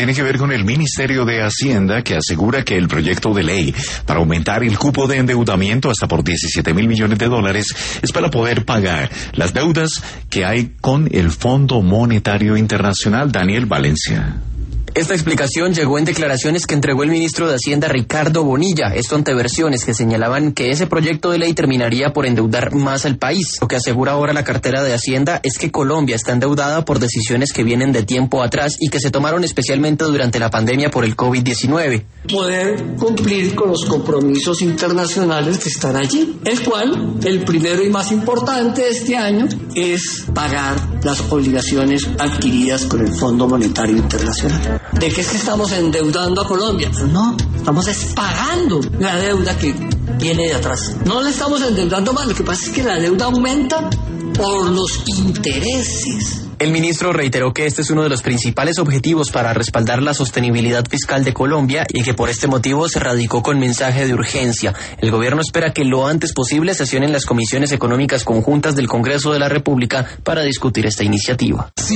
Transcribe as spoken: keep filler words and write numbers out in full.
tiene que ver con el Ministerio de Hacienda, que asegura que el proyecto de ley para aumentar el cupo de endeudamiento hasta por diecisiete mil millones de dólares es para poder pagar las deudas que hay con el Fondo Monetario Internacional. Daniel Valencia. Esta explicación llegó en declaraciones que entregó el ministro de Hacienda Ricardo Bonilla. Esto ante versiones que señalaban que ese proyecto de ley terminaría por endeudar más al país. Lo que asegura ahora la cartera de Hacienda es que Colombia está endeudada por decisiones que vienen de tiempo atrás y que se tomaron especialmente durante la pandemia por el COVID diecinueve. Poder cumplir con los compromisos internacionales que están allí, el cual, el primero y más importante de este año, es pagar las obligaciones adquiridas con el Fondo Monetario Internacional. ¿De qué es que estamos endeudando a Colombia? No, estamos pagando la deuda que viene de atrás. No le estamos endeudando más, lo que pasa es que la deuda aumenta por los intereses. El ministro reiteró que este es uno de los principales objetivos para respaldar la sostenibilidad fiscal de Colombia y que por este motivo se radicó con mensaje de urgencia. El gobierno espera que lo antes posible sesionen las comisiones económicas conjuntas del Congreso de la República para discutir esta iniciativa.